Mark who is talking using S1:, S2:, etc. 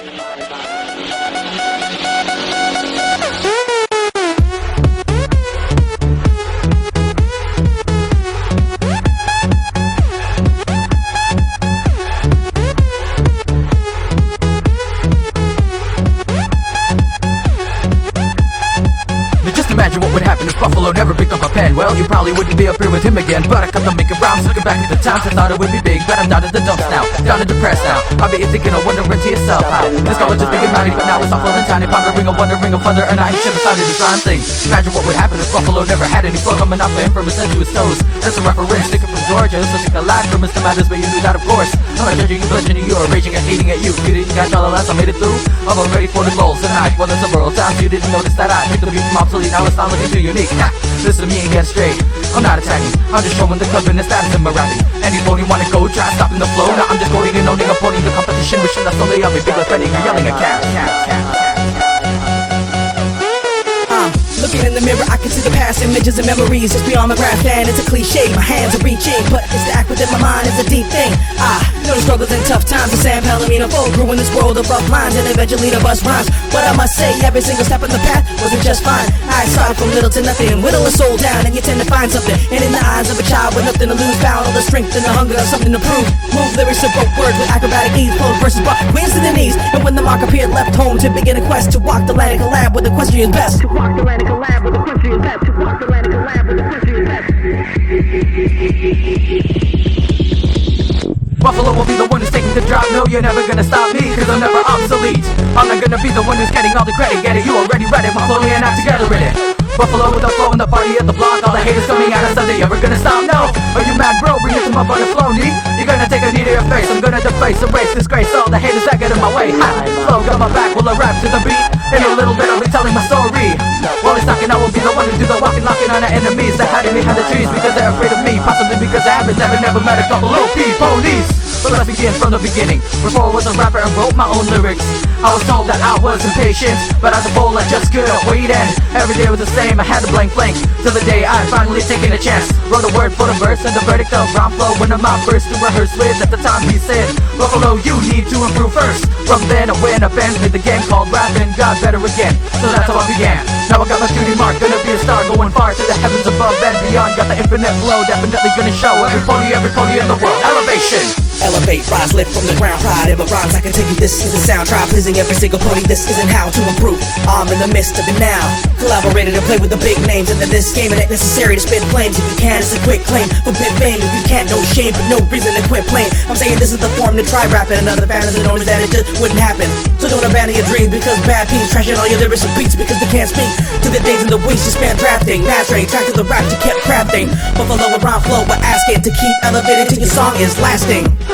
S1: Imagine what would happen if Buffalo never picked up a pen. Well, you probably wouldn't be up here with him again, but I cut them making rhymes. Looking back at the times, I thought it would be big, but I'm down in the dumps now, down and depressed now. I bet you're thinking of wondering to yourself how this college is big and mighty, but now it's awful and tiny. Pondering a wondering of thunder, and I ain't shit beside this rhyme thing. Imagine what would happen if Buffalo never had any flow coming off of him from his head to his toes. That's a reference, sticking from Georgia, so take a line from Mr. Matters, but you knew that of course. I'm not judging you, bludgeoning you, or raging and hating at you. You didn't catch all the last I made it through. I'm ready for the goals tonight. Well, there's several times you didn't notice that I picked the beat from obsolete. Now it's not looking too unique. Listen to me and get straight. I'm not attacking, I'm just showing the club and the status in my rapping. Anybody wanna go try stopping the flow? Now I'm just quoting and owning, opposing the competition, wishing that someday I'll be big like Freddy. You're yelling at cat.
S2: Looking in the mirror, I can see the past images and memories just beyond the graph, and it's a cliche. My hands are reaching, but it's the act within my mind is a deep thing. I know the struggles and tough times of San Palomino folk grew in this world of rough lines and eventually the bust rhymes. But I must say, every single step in the path wasn't just fine. I started from little to nothing, whittle a soul down, and you tend to find something. And in the eyes of a child with nothing to lose, found all the strength and the hunger of something to prove. Move lyrics to broke words with acrobatic ease, flow versus brought queens to the knees. And when the mark appeared, left home to begin a quest to walk the land and collab with the equestrian best. To walk the land and collab with the equestrian best. To walk the land and collab with the equestrian best.
S1: Buffalo will be the one who's taking the drop. No, you're never gonna stop me, cause I'm never obsolete. I'm not gonna be the one who's getting all the credit. Get it, you already read it, my flow and not together in it. Buffalo with the flow and the party at the block. All the haters coming at us, are they ever gonna stop? No, are you mad bro? Bring it to my butter flow, knee. You're gonna take a knee to your face. I'm gonna deface, erase, disgrace all the haters that get in my way. Ha, flow got my back, will I rap to the beat? In a little bit I'll be telling my story. While he's talking I will be the one to do the walking, knocking on our enemies that hiding behind the trees because they're afraid of me. Possibly because I haven't never met a couple OP ponies. But let's begin from the beginning. Before I was a rapper and wrote my own lyrics, I was told that I was impatient, but as a fool I just couldn't wait. And every day was the same, I had to blank till the day I finally taken a chance. Wrote a word for the verse and the verdict of rhyme flow. One of my first to rehearse with. At the time he said, Buffalo, you need to improve first. From then I went up and played the game called rap and got better again. So that's how I began. Now I got my studio mark, gonna be a star, going far to the heavens above and beyond. Got the infinite flow, definitely gonna show every pony in the world. Elevation.
S2: Elevate, rise, lift from the ground, pride in my rhymes. I can take you, this is the sound. Try pleasing every single pony, this isn't how to improve. I'm in the midst of it now. Collaborated and play with the big names. And in this game it ain't necessary to spit flames. If you can, it's a quick claim for big fame. If you can't, no shame, but no reason to quit playing. I'm saying this is the form to try rapping. Another fan of the norm is that it just wouldn't happen. So don't abandon your dreams because bad peeps trashing all your lyrics and beats because they can't speak to the days and the weeks you spent drafting, mastering, track to the rap you kept crafting. Buffalo and rhyme flow, but asking to keep elevating till your song is lasting.